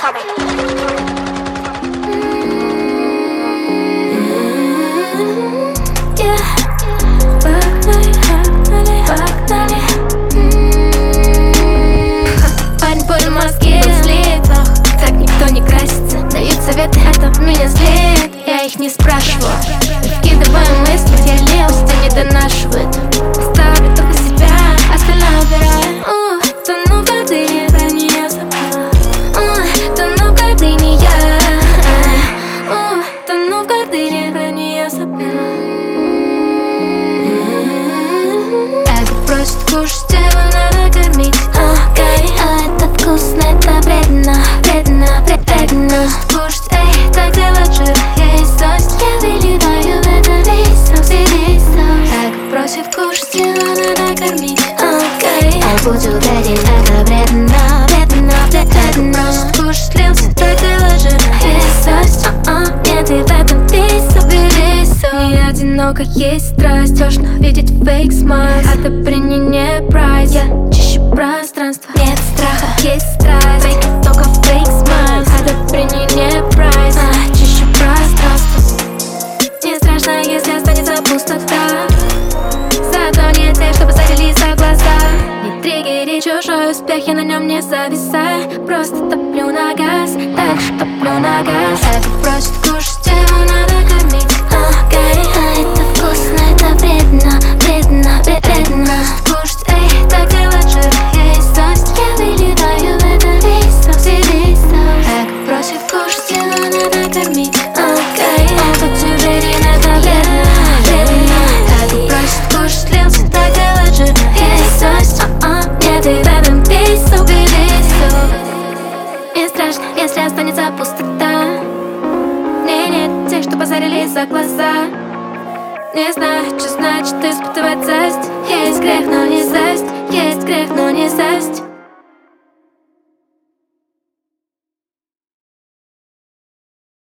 Парень понял мозги, злит, так никто не красится. Дают советы, это меня злит, я их не спрашиваю. Вкидываю мысли, где лился, не донашивает. Ставлю только себя, остальное убираю. Тону в гордыне, ранее забыла. Тону в гордыне я. Тону в гордыне, ранее забыла. Эго просит кушать, его надо кормить. Это вкусно, это вредно, вредно, вредно. Кушать, эй, так делать жир. Я есть совесть, я выливаю в это весь соус. Эго просит кушать, его надо кормить. Будь уверен, это вредно, вредно, вредно. Просит кушать, лился, так делать жир. Я есть совесть, нет, и в этом весь соус. Не одиноко, есть страсть. Тошно видеть фейк смайл. Одобрение не прайс. Я чищу пространство, нет страха, есть страсть. Фейк, только фейк смайл. Одобрение не прайс. Чищу пространство. Не страшно, если останется пустота. Зато не те, чтобы залились за глаза. Не триггери чужой успех, я на нем не зависаю. Просто топлю на газ, так что топлю на газ. Это просит кушать, его надо кормить. Это вкусно, это вредно, вредно, вредно. Кушать, эй, так делать жир. Я есть совесть, я выливаю в это весь соус. Эго просит кушать, его надо кормить. Будь уверен, это вредно, вредно. Эго просит кушать, лился, так делать жир. Я есть совесть, нет, и в этом весь соус. Не страшно, если останется пустота. Мне нет тех, что позарились за глаза. Не знаю, что значит испытывать зависть. Есть грех, но